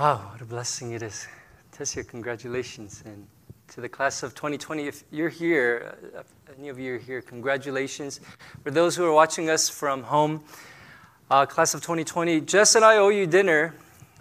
Wow, what a blessing it is. Tessia, congratulations. And to the class of 2020, if you're here, any of you are here, congratulations. For those who are watching us from home, class of 2020, Jess and I owe you dinner.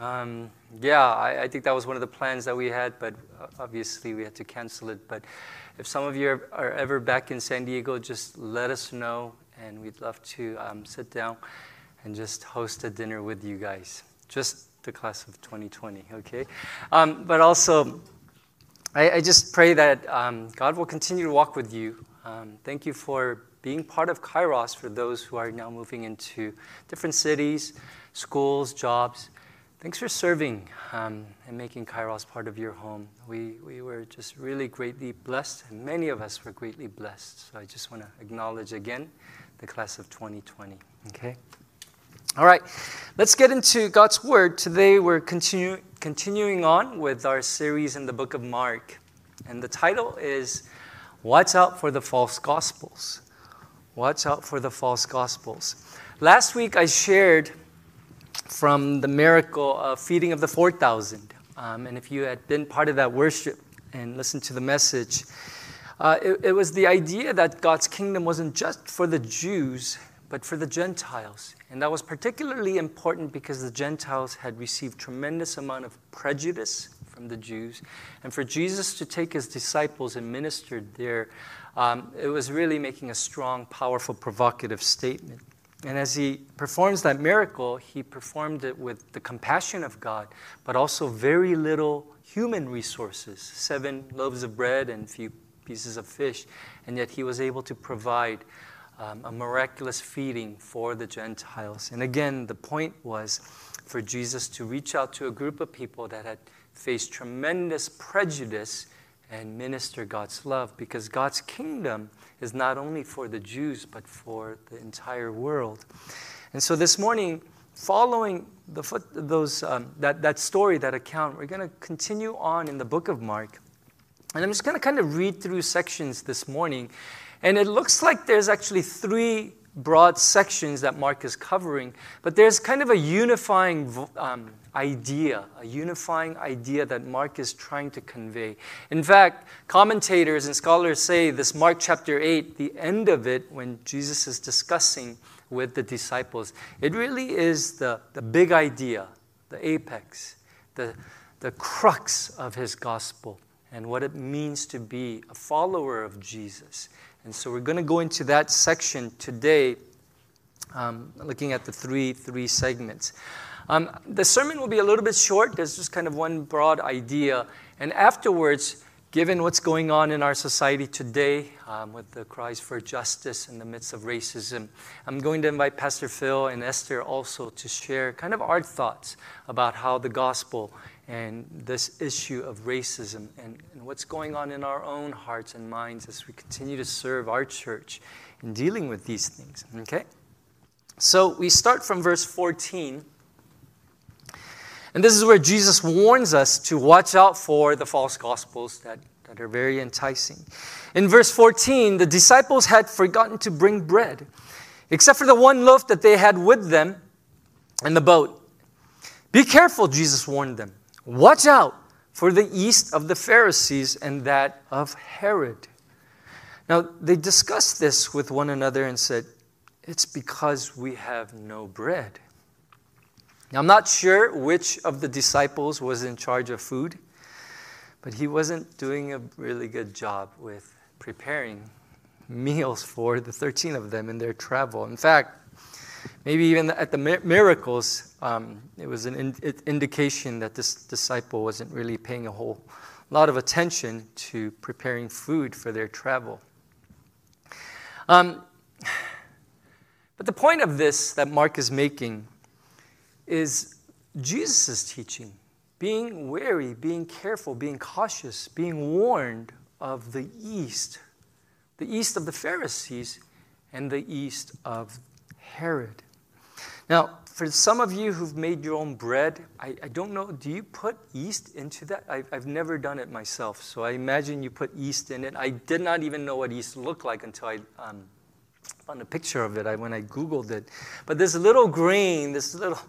I think that was one of the plans that we had, but obviously we had to cancel it. But if some of you are ever back in San Diego, just let us know, and we'd love to sit down and just host a dinner with you guys. Just the class of 2020, okay? But also, I just pray that God will continue to walk with you. Thank you for being part of Kairos for those who are now moving into different cities, schools, jobs. Thanks for serving and making Kairos part of your home. We were just really greatly blessed, and many of us were greatly blessed. So I just want to acknowledge again the class of 2020, okay? All right, let's get into God's Word. Today we're continuing on with our series in the book of Mark. And the title is, Watch Out for the False Gospels. Watch out for the false gospels. Last week I shared from the miracle of feeding of the 4,000. And if you had been part of that worship and listened to the message, it was the idea that God's kingdom wasn't just for the Jews, but for the Gentiles. And that was particularly important because the Gentiles had received tremendous amount of prejudice from the Jews. And for Jesus to take his disciples and minister there, it was really making a strong, powerful, provocative statement. And as he performs that miracle, he performed it with the compassion of God, but also very little human resources, 7 loaves of bread and a few pieces of fish. And yet he was able to provide a miraculous feeding for the Gentiles. And again, the point was for Jesus to reach out to a group of people that had faced tremendous prejudice and minister God's love, because God's kingdom is not only for the Jews, but for the entire world. And so this morning, following that story, that account, we're going to continue on in the book of Mark. And I'm just going to kind of read through sections this morning. And it looks like there's actually 3 broad sections that Mark is covering, but there's kind of a unifying idea that Mark is trying to convey. In fact, commentators and scholars say this Mark chapter 8, the end of it, when Jesus is discussing with the disciples, it really is the big idea, the apex, the crux of his gospel and what it means to be a follower of Jesus. And so we're going to go into that section today, looking at the three segments. The sermon will be a little bit short. There's just kind of one broad idea. And afterwards, given what's going on in our society today, with the cries for justice in the midst of racism, I'm going to invite Pastor Phil and Esther also to share kind of our thoughts about how the gospel and this issue of racism and what's going on in our own hearts and minds as we continue to serve our church in dealing with these things, okay? So we start from verse 14. And this is where Jesus warns us to watch out for the false gospels that are very enticing. In verse 14, the disciples had forgotten to bring bread, except for the 1 loaf that they had with them in the boat. Be careful, Jesus warned them. Watch out for the yeast of the Pharisees and that of Herod. Now, they discussed this with one another and said, it's because we have no bread. Now, I'm not sure which of the disciples was in charge of food, but he wasn't doing a really good job with preparing meals for the 13 of them in their travel. In fact, maybe even at the miracles, it was an indication that this disciple wasn't really paying a whole lot of attention to preparing food for their travel. But the point of this that Mark is making is Jesus' teaching, being wary, being careful, being cautious, being warned of the yeast of the Pharisees and the yeast of Herod. Now, for some of you who've made your own bread, I don't know, do you put yeast into that? I've never done it myself, so I imagine you put yeast in it. I did not even know what yeast looked like until I found a picture of it when I Googled it. But this little grain, this little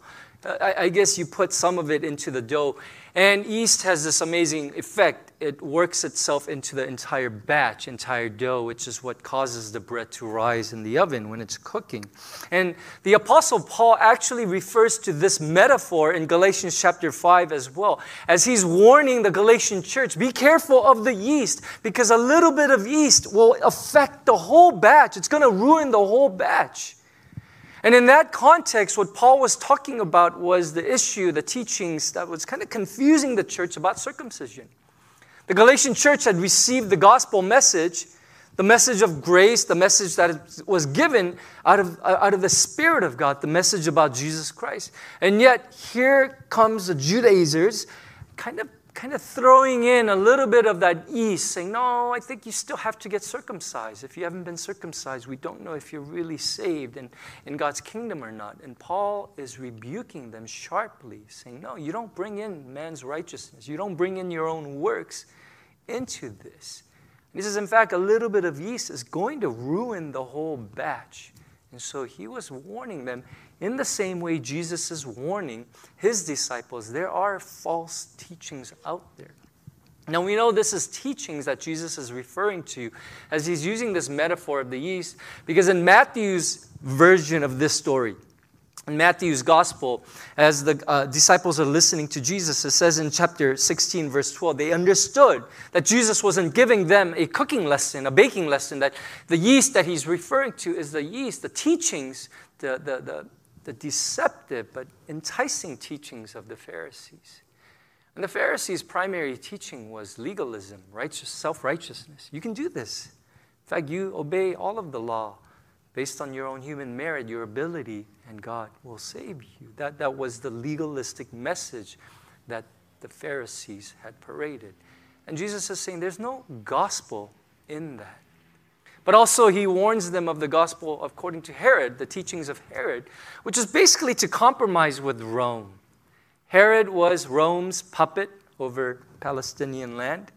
I guess you put some of it into the dough. And yeast has this amazing effect. It works itself into the entire batch, entire dough, which is what causes the bread to rise in the oven when it's cooking. And the Apostle Paul actually refers to this metaphor in Galatians chapter 5 as well, as he's warning the Galatian church, be careful of the yeast, because a little bit of yeast will affect the whole batch. It's going to ruin the whole batch. And in that context, what Paul was talking about was the issue, the teachings that was kind of confusing the church about circumcision. The Galatian church had received the gospel message, the message of grace, the message that was given out of the Spirit of God, the message about Jesus Christ. And yet, here comes the Judaizers kind of throwing in a little bit of that yeast, saying, no, I think you still have to get circumcised. If you haven't been circumcised, we don't know if you're really saved and in God's kingdom or not. And Paul is rebuking them sharply, saying, no, you don't bring in man's righteousness. You don't bring in your own works into this. He says, in fact, a little bit of yeast is going to ruin the whole batch. And so he was warning them in the same way Jesus is warning his disciples. There are false teachings out there. Now we know this is teachings that Jesus is referring to as he's using this metaphor of the yeast, because in Matthew's version of this story, in Matthew's gospel, as the disciples are listening to Jesus, it says in chapter 16, verse 12, they understood that Jesus wasn't giving them a cooking lesson, a baking lesson, that the yeast that he's referring to is the yeast, the teachings, the deceptive but enticing teachings of the Pharisees. And the Pharisees' primary teaching was legalism, self-righteousness. You can do this. In fact, you obey all of the law based on your own human merit, your ability, and God will save you. That was the legalistic message that the Pharisees had paraded. And Jesus is saying there's no gospel in that. But also he warns them of the gospel according to Herod, the teachings of Herod, which is basically to compromise with Rome. Herod was Rome's puppet over Palestinian land.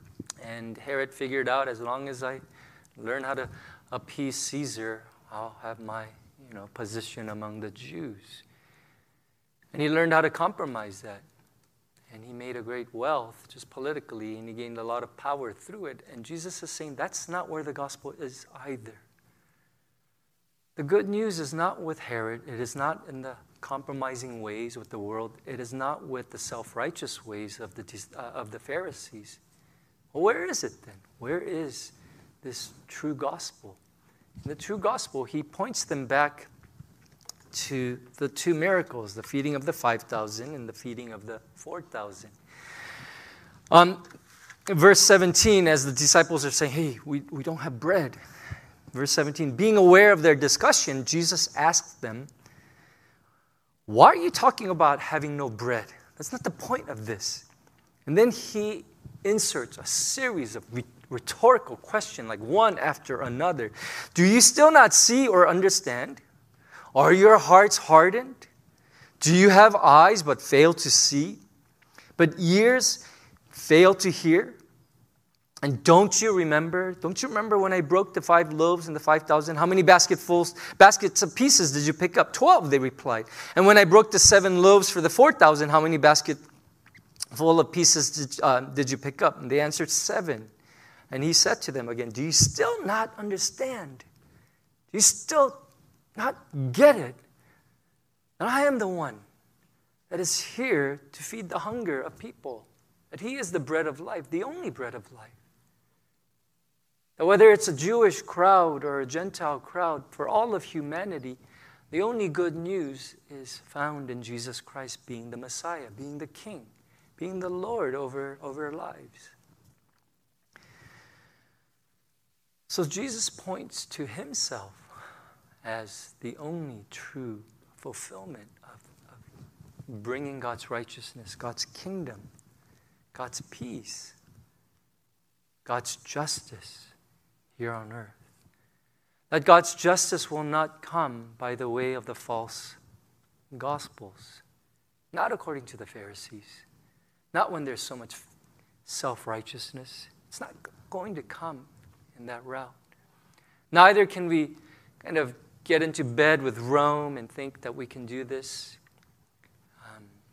And Herod figured out, as long as I learn how to appease Caesar, I'll have my position among the Jews. And he learned how to compromise that. And he made a great wealth just politically, and he gained a lot of power through it. And Jesus is saying that's not where the gospel is either. The good news is not with Herod. It is not in the compromising ways with the world. It is not with the self-righteous ways of the Pharisees. Well, where is it then? Where is this true gospel? In the true gospel, he points them back to the two miracles, the feeding of the 5,000 and the feeding of the 4,000. Verse 17, as the disciples are saying, hey, we don't have bread. Verse 17, being aware of their discussion, Jesus asked them, why are you talking about having no bread? That's not the point of this. And then he inserts a series of rhetorical questions, like one after another. Do you still not see or understand? Are your hearts hardened? Do you have eyes but fail to see? But ears fail to hear? And don't you remember when I broke the 5 loaves and the 5,000? How many baskets of pieces did you pick up? 12, they replied. And when I broke the 7 loaves for the 4,000, how many baskets full of pieces did you pick up? And they answered 7. And he said to them again, do you still not understand? Do you still not get it? And I am the one that is here to feed the hunger of people. That he is the bread of life, the only bread of life. That whether it's a Jewish crowd or a Gentile crowd, for all of humanity, the only good news is found in Jesus Christ being the Messiah, being the King, being the Lord over our lives. So Jesus points to himself as the only true fulfillment of bringing God's righteousness, God's kingdom, God's peace, God's justice here on earth. That God's justice will not come by the way of the false gospels, not according to the Pharisees, not when there's so much self-righteousness. It's not going to come in that route. Neither can we kind of get into bed with Rome and think that we can do this.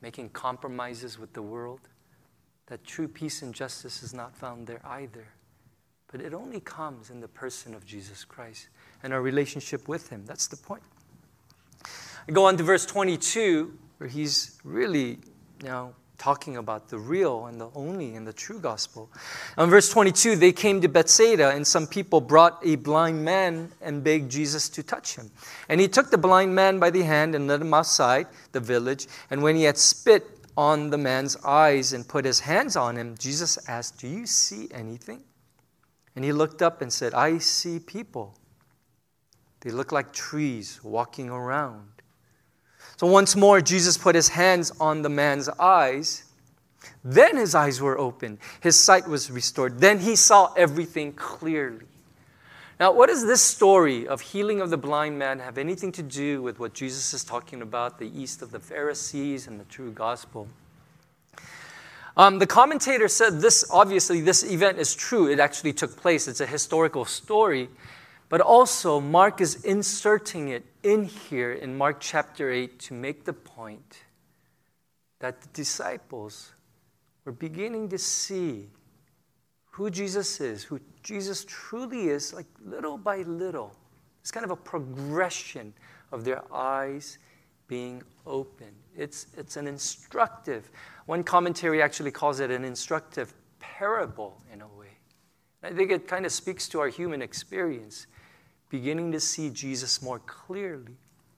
making compromises with the world, that true peace and justice is not found there either. But it only comes in the person of Jesus Christ and our relationship with Him. That's the point. I go on to verse 22, where he's really now talking about the real and the only and the true gospel. In verse 22, they came to Bethsaida, and some people brought a blind man and begged Jesus to touch him. And he took the blind man by the hand and led him outside the village. And when he had spit on the man's eyes and put his hands on him, Jesus asked, "Do you see anything?" And he looked up and said, "I see people. They look like trees walking around." So once more, Jesus put his hands on the man's eyes. Then his eyes were opened. His sight was restored. Then he saw everything clearly. Now, what does this story of healing of the blind man have anything to do with what Jesus is talking about, the yeast of the Pharisees and the true gospel? The commentator said this event is true. It actually took place. It's a historical story. But also, Mark is inserting it in here in Mark chapter 8 to make the point that the disciples were beginning to see who Jesus is, who Jesus truly is, like little by little. It's kind of a progression of their eyes being open. It's an instructive, one commentary actually calls it an instructive parable in a way. I think it kind of speaks to our human experience, beginning to see Jesus more clearly.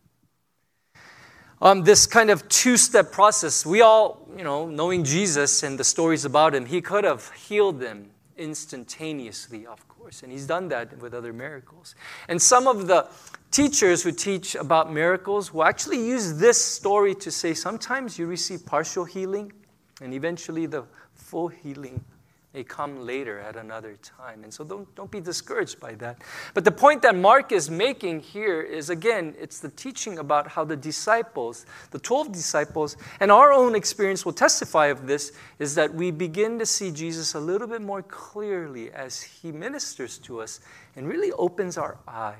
This kind of two-step process, we all, knowing Jesus and the stories about Him, He could have healed them instantaneously, of course, and He's done that with other miracles. And some of the teachers who teach about miracles will actually use this story to say sometimes you receive partial healing, and eventually the full healing may come later at another time. And so don't be discouraged by that. But the point that Mark is making here is, again, it's the teaching about how the disciples, the 12 disciples, and our own experience will testify of this, is that we begin to see Jesus a little bit more clearly as He ministers to us and really opens our eyes.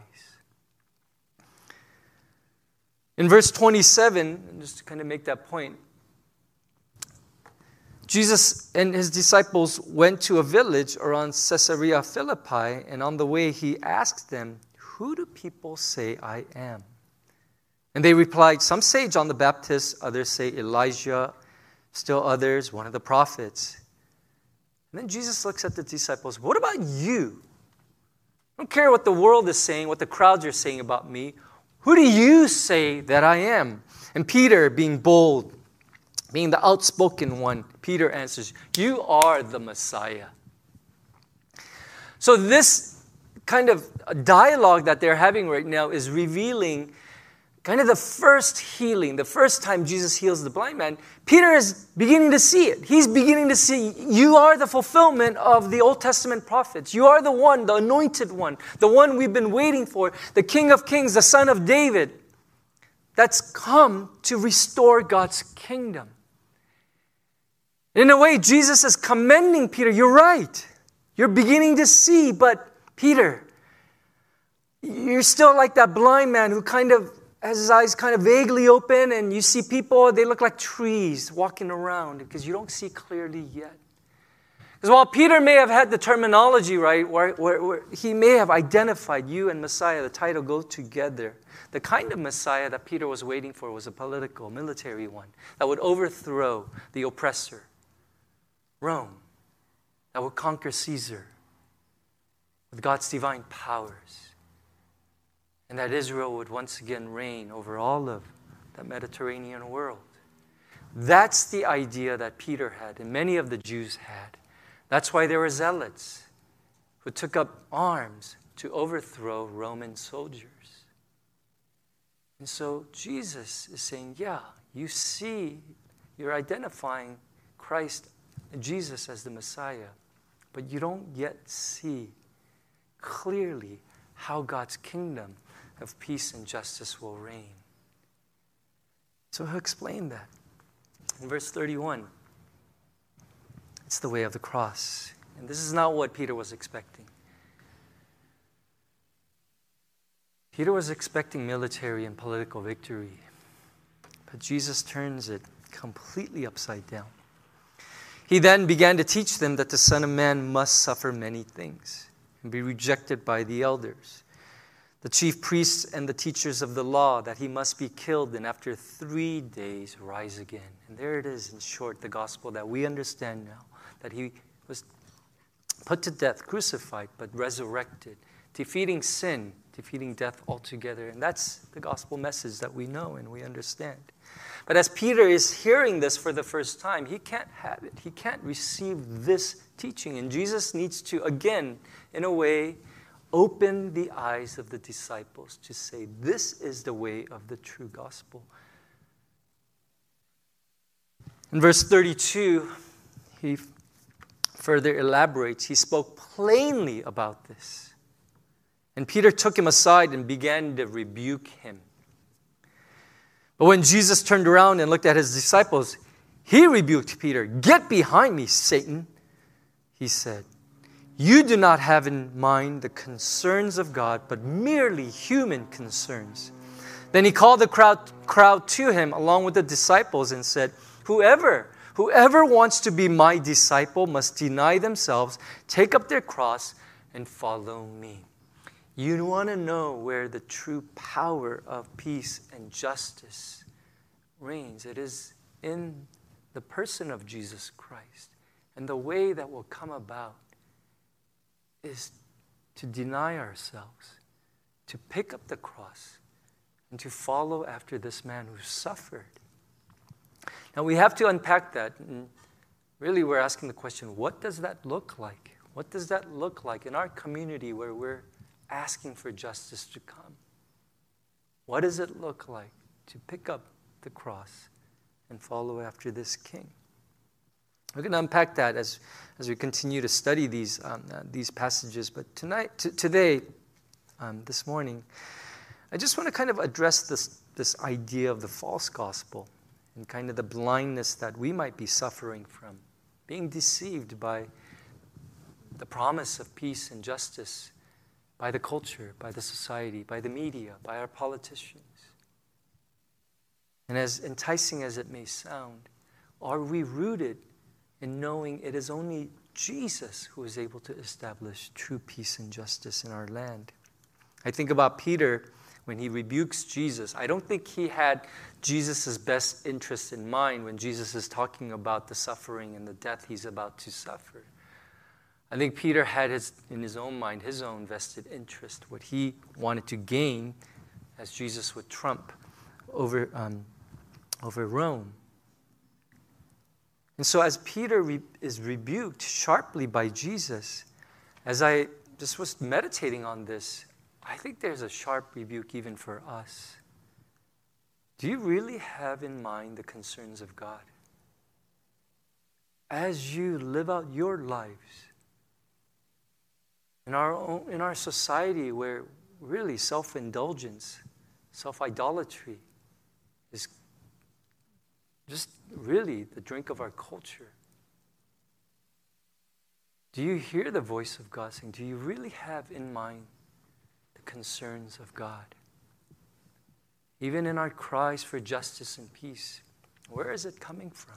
In verse 27, and just to kind of make that point, Jesus and His disciples went to a village around Caesarea Philippi, and on the way He asked them, "Who do people say I am?" And they replied, "Some say John the Baptist, others say Elijah, still others, one of the prophets." And then Jesus looks at the disciples, "What about you? I don't care what the world is saying, what the crowds are saying about me. Who do you say that I am?" And Peter, being bold, being the outspoken one, Peter answers, "You are the Messiah." So this kind of dialogue that they're having right now is revealing kind of the first healing, the first time Jesus heals the blind man. Peter is beginning to see it. He's beginning to see, you are the fulfillment of the Old Testament prophets. You are the one, the anointed one, the one we've been waiting for, the King of Kings, the Son of David, that's come to restore God's kingdom. In a way, Jesus is commending Peter. You're right. You're beginning to see, but Peter, you're still like that blind man who kind of has his eyes kind of vaguely open, and you see people, they look like trees walking around because you don't see clearly yet. Because while Peter may have had the terminology right, where he may have identified you and Messiah, the title go together. The kind of Messiah that Peter was waiting for was a political, military one that would overthrow the oppressor, Rome, that would conquer Caesar with God's divine powers, and that Israel would once again reign over all of that Mediterranean world. That's the idea that Peter had and many of the Jews had. That's why there were zealots who took up arms to overthrow Roman soldiers. And so Jesus is saying, yeah, you see, you're identifying Christ, Jesus as the Messiah, but you don't yet see clearly how God's kingdom of peace and justice will reign. So he'll explain that. In verse 31, it's the way of the cross. And this is not what Peter was expecting. Peter was expecting military and political victory. But Jesus turns it completely upside down. He then began to teach them that the Son of Man must suffer many things and be rejected by the elders, the chief priests and the teachers of the law, that he must be killed and after 3 days rise again. And there it is, in short, the gospel that we understand now, that he was put to death, crucified, but resurrected, defeating sin, defeating death altogether. And that's the gospel message that we know and we understand. But as Peter is hearing this for the first time, he can't have it. He can't receive this teaching. And Jesus needs to, again, in a way, open the eyes of the disciples to say, this is the way of the true gospel. In verse 32, he further elaborates. He spoke plainly about this. And Peter took him aside and began to rebuke him. But when Jesus turned around and looked at his disciples, he rebuked Peter. "Get behind me, Satan," he said. "You do not have in mind the concerns of God, but merely human concerns." Then he called the crowd to him along with the disciples and said, Whoever wants to be my disciple must deny themselves, take up their cross, and follow me. You want to know where the true power of peace and justice reigns. It is in the person of Jesus Christ. And the way that will come about is to deny ourselves, to pick up the cross, and to follow after this man who suffered. Now we have to unpack that. And really we're asking the question, what does that look like? What does that look like in our community where we're asking for justice to come? What does it look like to pick up the cross and follow after this king? We're going to unpack that as we continue to study these passages. But today, this morning, I just want to kind of address this idea of the false gospel and kind of the blindness that we might be suffering from, being deceived by the promise of peace and justice, by the culture, by the society, by the media, by our politicians. And as enticing as it may sound, are we rooted in knowing it is only Jesus who is able to establish true peace and justice in our land? I think about Peter when he rebukes Jesus. I don't think he had Jesus' best interest in mind when Jesus is talking about the suffering and the death he's about to suffer. I think Peter had in his own mind his own vested interest, what he wanted to gain as Jesus would trump over Rome. And so as Peter is rebuked sharply by Jesus, as I just was meditating on this, I think there's a sharp rebuke even for us. Do you really have in mind the concerns of God? As you live out your lives, in our society where really self-indulgence, self-idolatry is just really the drink of our culture. Do you hear the voice of God saying, do you really have in mind the concerns of God? Even in our cries for justice and peace, where is it coming from?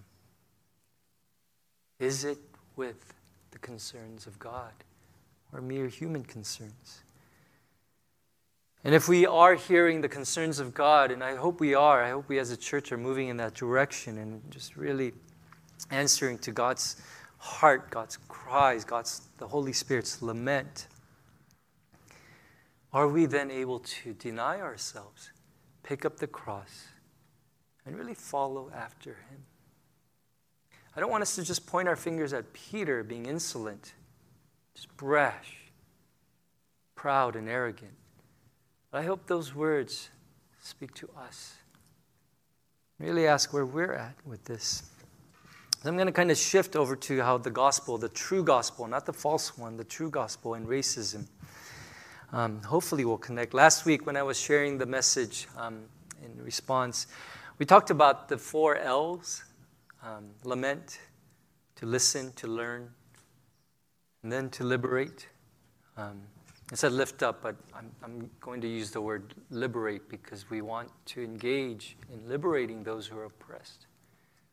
Is it with the concerns of God or mere human concerns? And if we are hearing the concerns of God, and I hope we are, I hope we as a church are moving in that direction and just really answering to God's heart, God's cries, the Holy Spirit's lament, are we then able to deny ourselves, pick up the cross, and really follow after him? I don't want us to just point our fingers at Peter being insolent, just brash, proud, and arrogant. But I hope those words speak to us. Really ask where we're at with this. I'm going to kind of shift over to how the gospel, the true gospel, not the false one, the true gospel and racism, hopefully will connect. Last week when I was sharing the message in response, we talked about the 4 L's, lament, to listen, to learn, and then to liberate. It said lift up, but I'm going to use the word liberate because we want to engage in liberating those who are oppressed.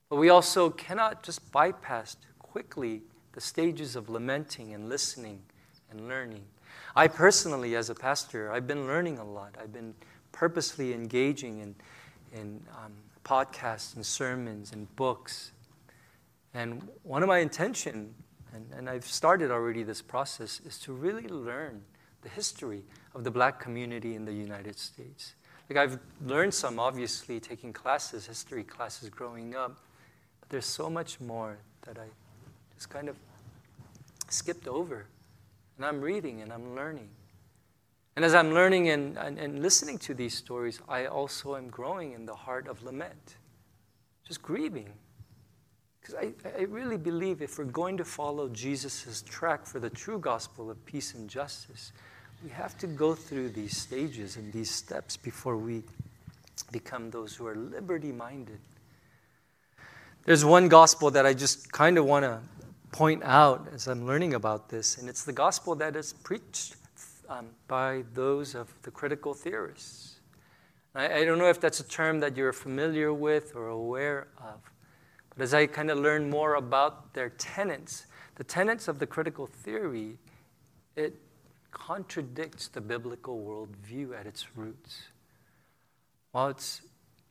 But we also cannot just bypass quickly the stages of lamenting and listening and learning. I personally, as a pastor, I've been learning a lot. I've been purposely engaging in podcasts and sermons and books. And one of my intention, and I've started already this process, is to really learn the history of the Black community in the United States. Like, I've learned some, obviously, taking classes, history classes growing up, but there's so much more that I just kind of skipped over. And I'm reading and I'm learning. And as I'm learning and listening to these stories, I also am growing in the heart of lament, just grieving. Because I really believe if we're going to follow Jesus' track for the true gospel of peace and justice, we have to go through these stages and these steps before we become those who are liberty-minded. There's one gospel that I just kind of want to point out as I'm learning about this, and it's the gospel that is preached by those of the critical theorists. I don't know if that's a term that you're familiar with or aware of, but as I kind of learn more about their tenets, the tenets of the critical theory, it contradicts the biblical worldview at its roots. While it's,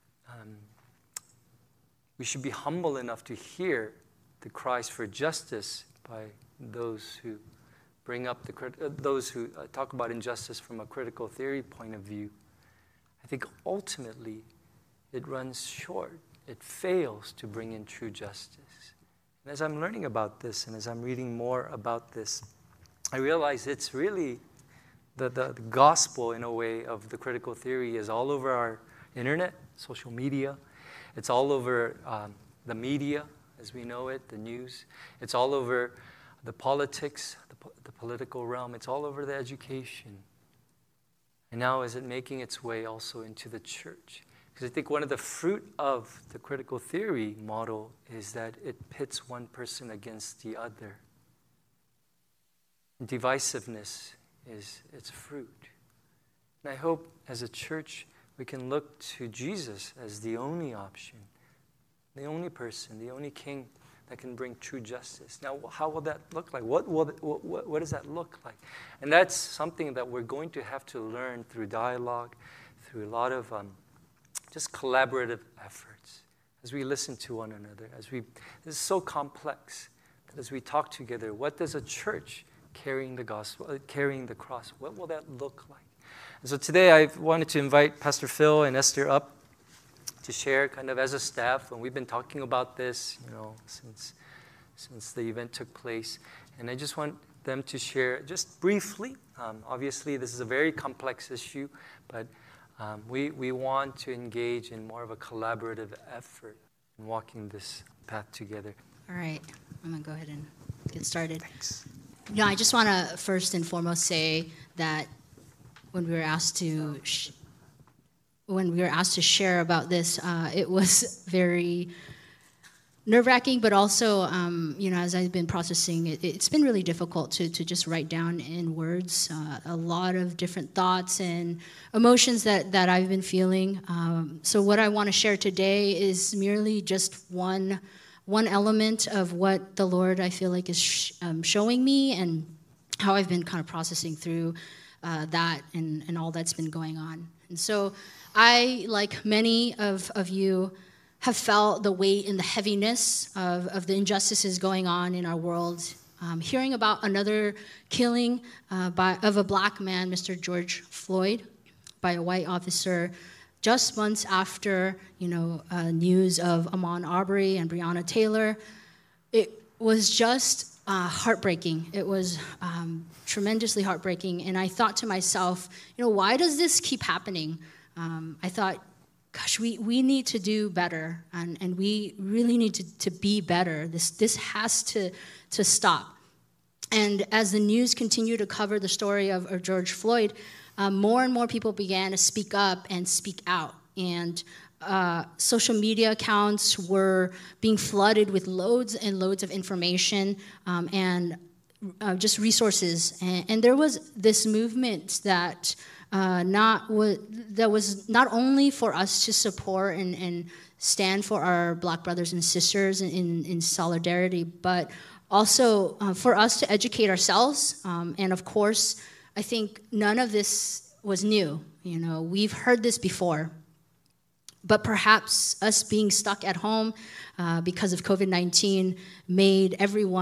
we should be humble enough to hear the cries for justice by those who bring up those who talk about injustice from a critical theory point of view, I think ultimately it runs short. It fails to bring in true justice. And as I'm learning about this and as I'm reading more about this, I realize it's really the gospel, in a way, of the critical theory is all over our internet, social media. It's all over the media, as we know it, the news. It's all over the politics, the political realm. It's all over the education. And now is it making its way also into the church? Because I think one of the fruit of the critical theory model is that it pits one person against the other. Divisiveness is its fruit. And I hope as a church we can look to Jesus as the only option, the only person, the only king that can bring true justice. Now, how will that look like? What does that look like? And that's something that we're going to have to learn through dialogue, through a lot of just collaborative efforts, as we listen to one another. This is so complex that as we talk together, what does a church carrying the gospel, carrying the cross, what will that look like? And so today I wanted to invite Pastor Phil and Esther up to share kind of as a staff, when we've been talking about this, since the event took place. And I just want them to share just briefly. Obviously, this is a very complex issue, but we want to engage in more of a collaborative effort in walking this path together. All right, I'm going to go ahead and get started. Thanks. I just want to first and foremost say that when we were asked to share about this, it was very nerve-wracking, but also, as I've been processing, it's been really difficult to just write down in words a lot of different thoughts and emotions that I've been feeling. So what I want to share today is merely just one element of what the Lord, I feel like, is showing me and how I've been kind of processing through that and all that's been going on. And so I, like many of you, have felt the weight and the heaviness of the injustices going on in our world. Hearing about another killing of a black man, Mr. George Floyd, by a white officer, just months after, news of Ahmaud Arbery and Breonna Taylor, it was just heartbreaking. It was tremendously heartbreaking. And I thought to myself, why does this keep happening? I thought, gosh, we need to do better, and we really need to be better. This has to stop. And as the news continued to cover the story of George Floyd, more and more people began to speak up and speak out. And social media accounts were being flooded with loads and loads of information and just resources. And there was this movement that that was not only for us to support and stand for our Black brothers and sisters in solidarity, but also for us to educate ourselves. And of course, I think none of this was new. You know, we've heard this before. But perhaps us being stuck at home because of COVID-19 made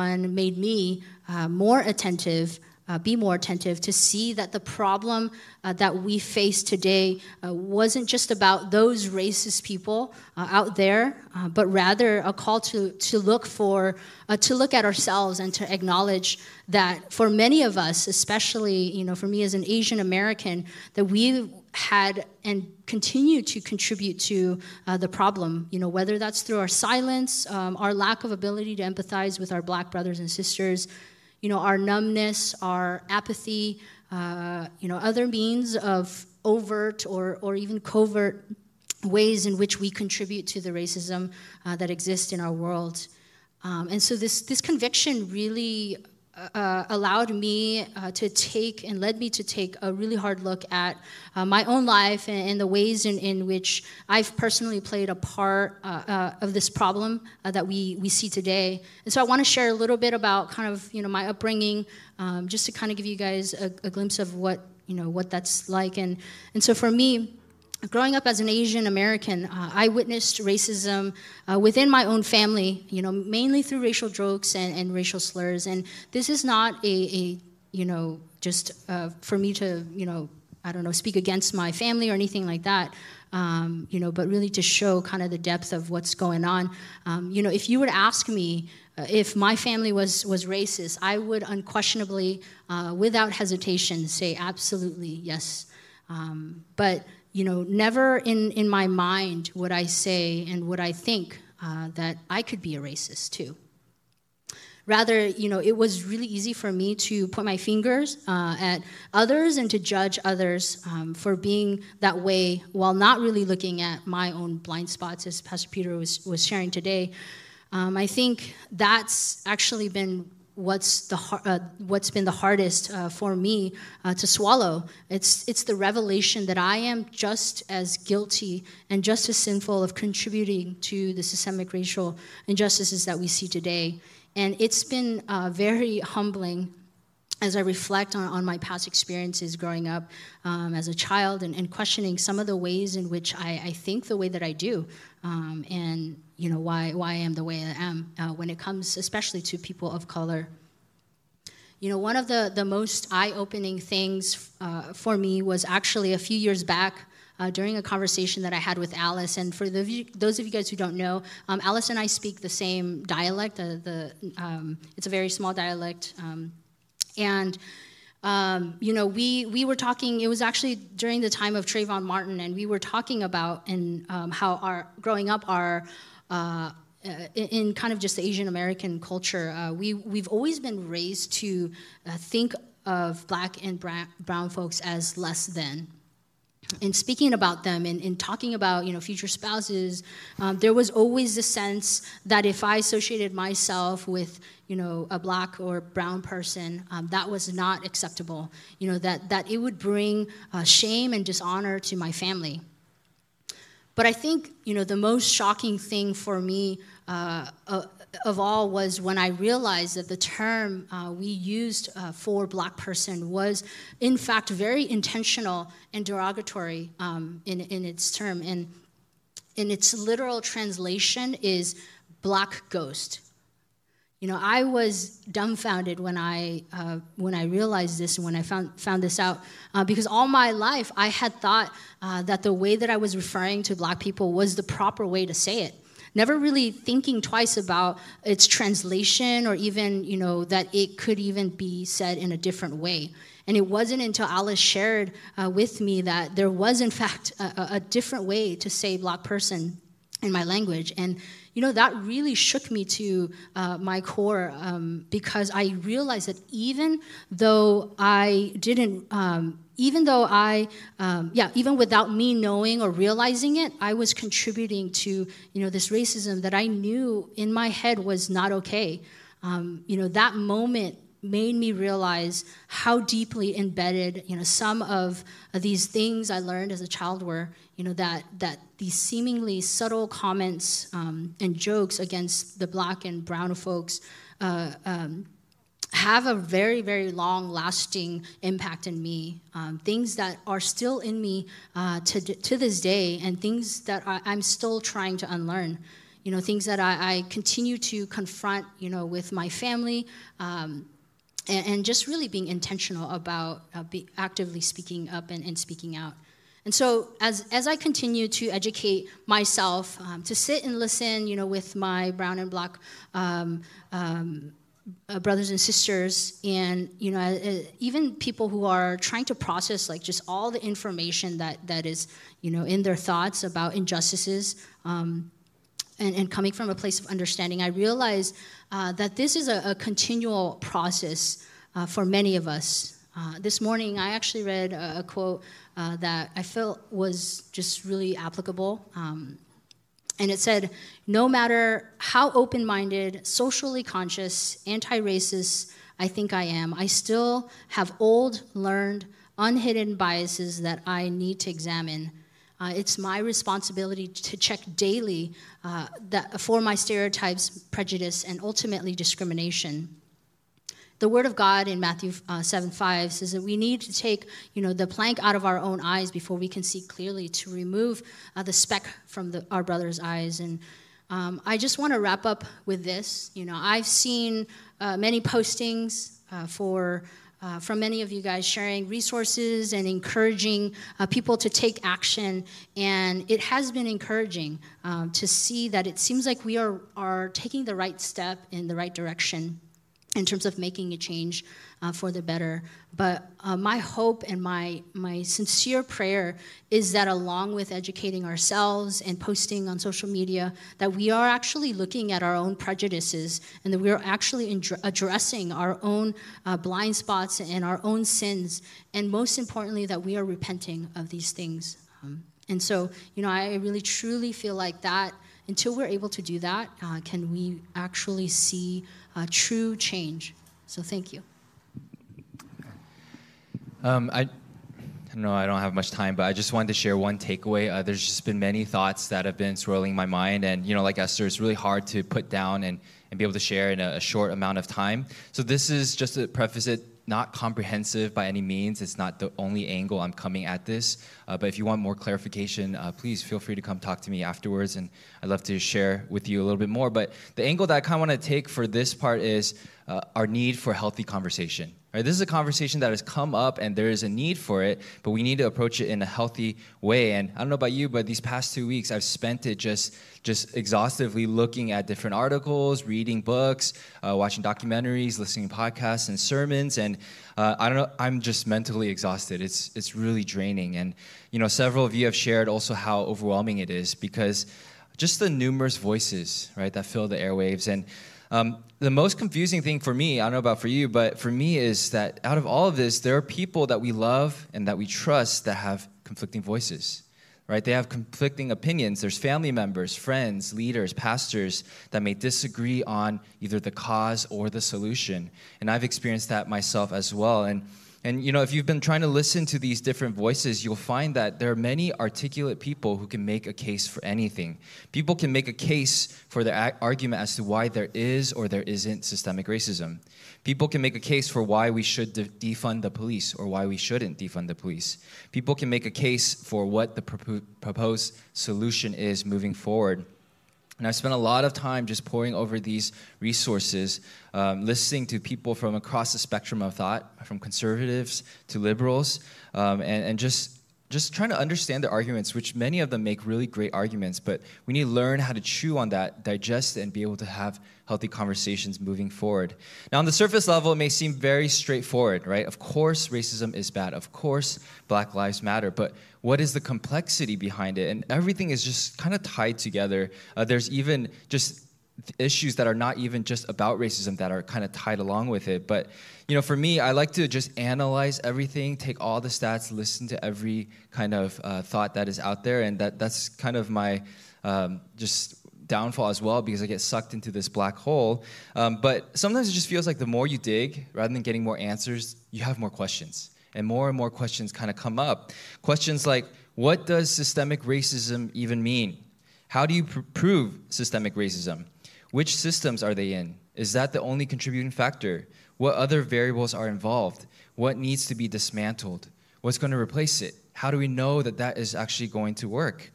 me more attentive, be more attentive to see that the problem that we face today wasn't just about those racist people out there, but rather a call to look at ourselves and to acknowledge that for many of us, especially, you know, for me as an Asian American, that we had and continue to contribute to the problem, you know, whether that's through our silence, our lack of ability to empathize with our Black brothers and sisters, you know, our numbness, our apathy, you know, other means of overt or even covert ways in which we contribute to the racism that exists in our world. And so this conviction really allowed me to take and led me to take a really hard look at my own life and the ways in which I've personally played a part of this problem that we see today. And so I want to share a little bit about kind of, you know, my upbringing, just to kind of give you guys a glimpse of what that's like. And so for me, growing up as an Asian American, I witnessed racism within my own family, you know, mainly through racial jokes and racial slurs. And this is not a you know, just for me to, you know, I don't know, speak against my family or anything like that, you know, but really to show kind of the depth of what's going on. You know, if you were to ask me if my family was racist, I would unquestionably, without hesitation, say absolutely yes. But you know, never in my mind would I say and would I think that I could be a racist too. Rather, you know, it was really easy for me to put my fingers at others and to judge others for being that way while not really looking at my own blind spots, as Pastor Peter was sharing today. I think that's actually been what's been the hardest for me to swallow. It's the revelation that I am just as guilty and just as sinful of contributing to the systemic racial injustices that we see today. And it's been very humbling as I reflect on my past experiences growing up as a child and questioning some of the ways in which I think the way that I do, and you know why I am the way I am when it comes especially to people of color. You know, one of the most eye-opening things for me was actually a few years back during a conversation that I had with Alice. And for those of you guys who don't know, Alice and I speak the same dialect. It's a very small dialect. And you know, we were talking, it was actually during the time of Trayvon Martin, and we were talking about how growing up in kind of just the Asian American culture, we've always been raised to think of Black and brown folks as less than. In speaking about them and talking about, you know, future spouses, there was always the sense that if I associated myself with, you know, a Black or brown person, that was not acceptable. You know, that it would bring shame and dishonor to my family. But I think, you know, the most shocking thing for me of all was when I realized that the term we used for Black person was, in fact, very intentional and derogatory in its term. And in its literal translation is Black ghost. You know, I was dumbfounded when I realized this and when I found this out, because all my life I had thought that the way that I was referring to Black people was the proper way to say it. Never really thinking twice about its translation or even, you know, that it could even be said in a different way. And it wasn't until Alice shared with me that there was, in fact, a different way to say Black person in my language. And, you know, that really shook me to my core because I realized that even though I didn't, even without me knowing or realizing it, I was contributing to, you know, this racism that I knew in my head was not okay. You know, that moment made me realize how deeply embedded, some of these things I learned as a child were, that these seemingly subtle comments and jokes against the Black and brown folks have a very, very long-lasting impact in me. Things that are still in me to this day, and things that I'm still trying to unlearn. Things that I continue to confront, with my family, and just really being intentional about actively speaking up and speaking out. And so as I continue to educate myself, to sit and listen, with my brown and Black brothers and sisters, and even people who are trying to process like just all the information that is in their thoughts about injustices, and coming from a place of understanding, I realize that this is a continual process for many of us. This morning, I actually read a quote that I felt was just really applicable. And it said, "No matter how open-minded, socially conscious, anti-racist I think I am, I still have old, learned, unhidden biases that I need to examine. It's my responsibility to check daily for my stereotypes, prejudice, and ultimately discrimination." The Word of God in Matthew 7:5 says that we need to take, the plank out of our own eyes before we can see clearly, to remove the speck from our brother's eyes. And I just want to wrap up with this. I've seen many postings from many of you guys sharing resources and encouraging people to take action. And it has been encouraging to see that it seems like we are taking the right step in the right direction in terms of making a change for the better. But my hope and my sincere prayer is that along with educating ourselves and posting on social media, that we are actually looking at our own prejudices, and that we are actually addressing our own blind spots and our own sins, and most importantly, that we are repenting of these things. And so, I really truly feel like that until we're able to do that, can we actually see true change. So thank you. I know I don't have much time, but I just wanted to share one takeaway. There's just been many thoughts that have been swirling my mind, and like Esther, it's really hard to put down and be able to share in a short amount of time. So this is just to preface it, not comprehensive by any means. It's not the only angle I'm coming at this. But if you want more clarification, please feel free to come talk to me afterwards, and I'd love to share with you a little bit more. But the angle that I kind of want to take for this part is our need for healthy conversation. Right? This is a conversation that has come up, and there is a need for it, but we need to approach it in a healthy way. And I don't know about you, but these past 2 weeks, I've spent it just exhaustively looking at different articles, reading books, watching documentaries, listening to podcasts and sermons, and I don't know, I'm just mentally exhausted. It's really draining. And several of you have shared also how overwhelming it is, because just the numerous voices, right, that fill the airwaves. And the most confusing thing for me, I don't know about for you, but for me, is that out of all of this, there are people that we love and that we trust that have conflicting voices, right? They have conflicting opinions. There's family members, friends, leaders, pastors that may disagree on either the cause or the solution. And I've experienced that myself as well. And if you've been trying to listen to these different voices, you'll find that there are many articulate people who can make a case for anything. People can make a case for their argument as to why there is or there isn't systemic racism. People can make a case for why we should defund the police or why we shouldn't defund the police. People can make a case for what the proposed solution is moving forward. And I've spent a lot of time just poring over these resources, listening to people from across the spectrum of thought, from conservatives to liberals, and just trying to understand their arguments, which many of them make really great arguments, but we need to learn how to chew on that, digest it, and be able to have healthy conversations moving forward. Now, on the surface level, it may seem very straightforward, right? Of course, racism is bad. Of course, Black Lives Matter. But what is the complexity behind it? And everything is just kind of tied together. There's even just issues that are not even just about racism that are kind of tied along with it. But, for me, I like to just analyze everything, take all the stats, listen to every kind of thought that is out there. And that's kind of my just downfall as well, because I get sucked into this black hole. But sometimes it just feels like the more you dig, rather than getting more answers, you have more questions. And more questions kind of come up. Questions like, what does systemic racism even mean? How do you prove systemic racism? Which systems are they in? Is that the only contributing factor? What other variables are involved? What needs to be dismantled? What's going to replace it? How do we know that that is actually going to work?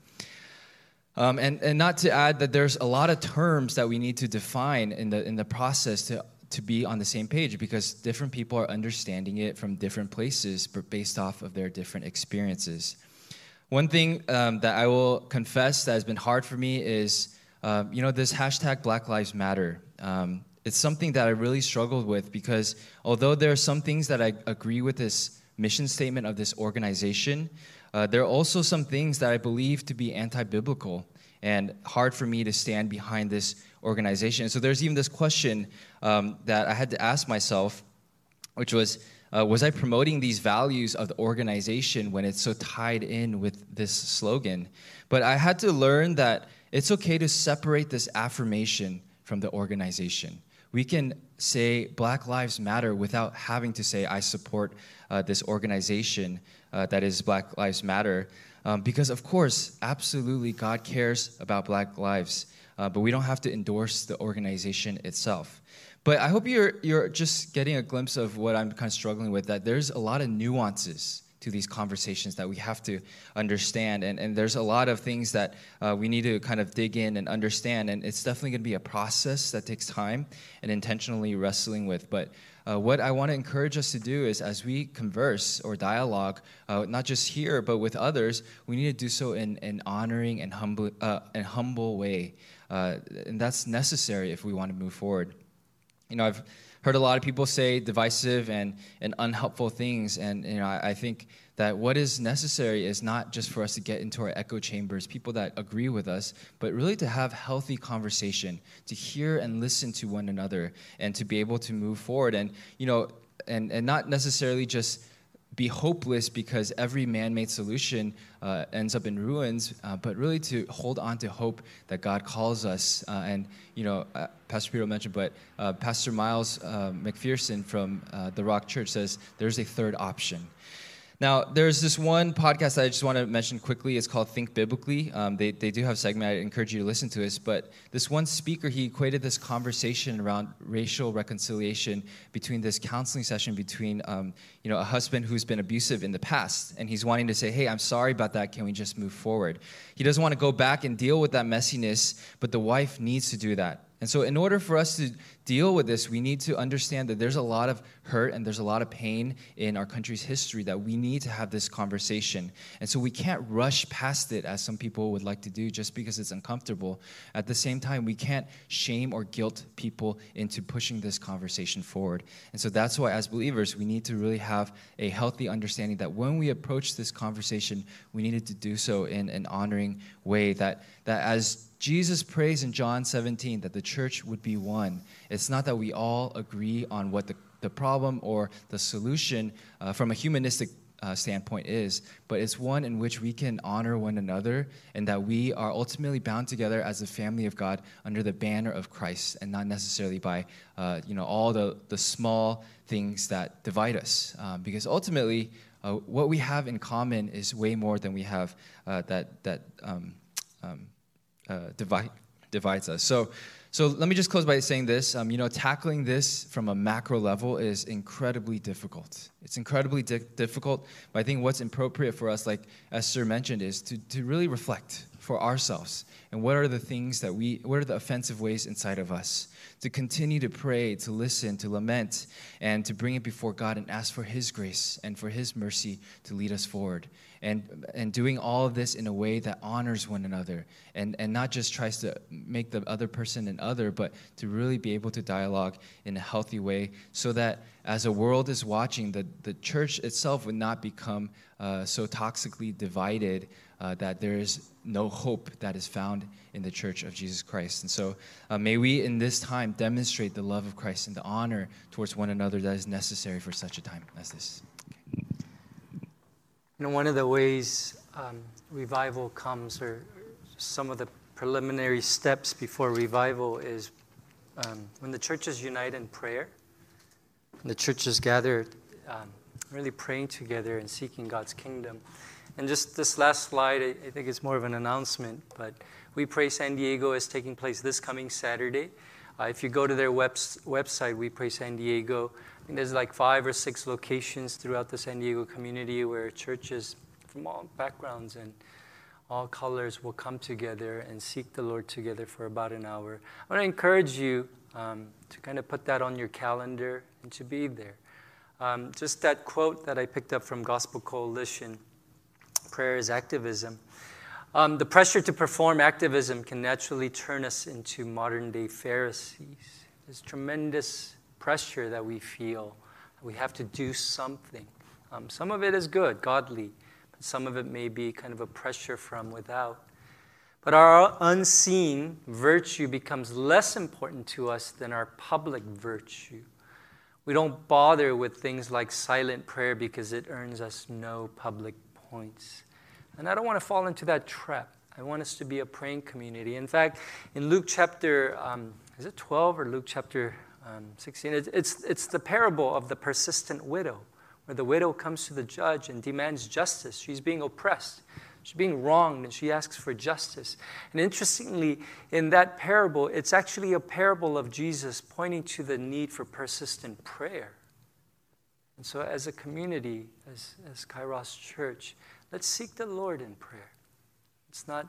And not to add that there's a lot of terms that we need to define in the process to be on the same page, because different people are understanding it from different places, but based off of their different experiences. One thing that I will confess that has been hard for me is, this hashtag Black Lives Matter. It's something that I really struggled with, because although there are some things that I agree with this mission statement of this organization, there are also some things that I believe to be anti-biblical and hard for me to stand behind this organization. So there's even this question that I had to ask myself, which was I promoting these values of the organization when it's so tied in with this slogan? But I had to learn that it's okay to separate this affirmation from the organization. We can say Black Lives Matter without having to say I support this organization that is Black Lives Matter. Because, of course, absolutely, God cares about Black lives, but we don't have to endorse the organization itself. But I hope you're just getting a glimpse of what I'm kind of struggling with, that there's a lot of nuances to these conversations that we have to understand. And there's a lot of things that we need to kind of dig in and understand. And it's definitely going to be a process that takes time and intentionally wrestling with. But what I want to encourage us to do is, as we converse or dialogue, not just here, but with others, we need to do so in an honoring and humble way. And that's necessary if we want to move forward. I've heard a lot of people say divisive and unhelpful things, and I think that what is necessary is not just for us to get into our echo chambers, people that agree with us, but really to have healthy conversation, to hear and listen to one another, and to be able to move forward, and not necessarily just be hopeless because every man-made solution ends up in ruins, but really to hold on to hope that God calls us. Pastor Peter mentioned, but Pastor Miles McPherson from the Rock Church says there's a third option. Now, there's this one podcast that I just want to mention quickly. It's called Think Biblically. They do have a segment. I encourage you to listen to this. But this one speaker, he equated this conversation around racial reconciliation between this counseling session between a husband who's been abusive in the past. And he's wanting to say, hey, I'm sorry about that. Can we just move forward? He doesn't want to go back and deal with that messiness, but the wife needs to do that. And so in order for us to deal with this, we need to understand that there's a lot of hurt and there's a lot of pain in our country's history that we need to have this conversation. And so we can't rush past it, as some people would like to do, just because it's uncomfortable. At the same time, we can't shame or guilt people into pushing this conversation forward. And so that's why, as believers, we need to really have a healthy understanding that when we approach this conversation, we needed to do so in an honoring way, that as Jesus prays in John 17 that the church would be one. It's not that we all agree on what the problem or the solution from a humanistic standpoint is, but it's one in which we can honor one another, and that we are ultimately bound together as a family of God under the banner of Christ, and not necessarily by all the small things that divide us. Because ultimately, what we have in common is way more than we have divides us. So let me just close by saying this. Tackling this from a macro level is incredibly difficult. It's incredibly difficult, but I think what's appropriate for us, like Esther mentioned, is to really reflect for ourselves. And what are the things what are the offensive ways inside of us? To continue to pray, to listen, to lament, and to bring it before God and ask for His grace and for His mercy to lead us forward. And doing all of this in a way that honors one another and not just tries to make the other person an other, but to really be able to dialogue in a healthy way, so that as a world is watching, the church itself would not become so toxically divided that there is no hope that is found in the church of Jesus Christ. And so may we in this time demonstrate the love of Christ and the honor towards one another that is necessary for such a time as this. One of the ways revival comes, or some of the preliminary steps before revival is when the churches unite in prayer, when the churches gather, really praying together and seeking God's kingdom. And just this last slide, I think it's more of an announcement, but We Pray San Diego is taking place this coming Saturday. If you go to their website, We Pray San Diego, I think there's like 5 or 6 locations throughout the San Diego community where churches from all backgrounds and all colors will come together and seek the Lord together for about an hour. I want to encourage you to kind of put that on your calendar and to be there. Just that quote that I picked up from Gospel Coalition, prayer is activism. The pressure to perform activism can naturally turn us into modern-day Pharisees. There's tremendous pressure that we feel. We have to do something. Some of it is good, godly. But some of it may be kind of a pressure from without. But our unseen virtue becomes less important to us than our public virtue. We don't bother with things like silent prayer because it earns us no public points. And I don't want to fall into that trap. I want us to be a praying community. In fact, in Luke chapter, is it 12 or Luke chapter 16? It's the parable of the persistent widow, where the widow comes to the judge and demands justice. She's being oppressed. She's being wronged, and she asks for justice. And interestingly, in that parable, it's actually a parable of Jesus pointing to the need for persistent prayer. And so as a community, as Kairos Church, let's seek the Lord in prayer. Let's not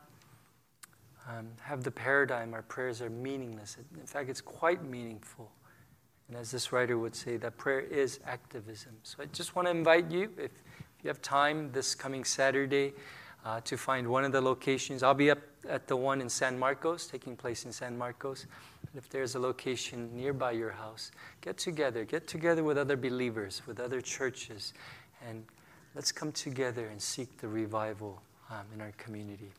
have the paradigm our prayers are meaningless. In fact, it's quite meaningful. And as this writer would say, that prayer is activism. So I just want to invite you, if you have time this coming Saturday, to find one of the locations. I'll be up at the one in San Marcos, taking place in San Marcos. But if there's a location nearby your house, get together with other believers, with other churches, and let's come together and seek the revival in our community.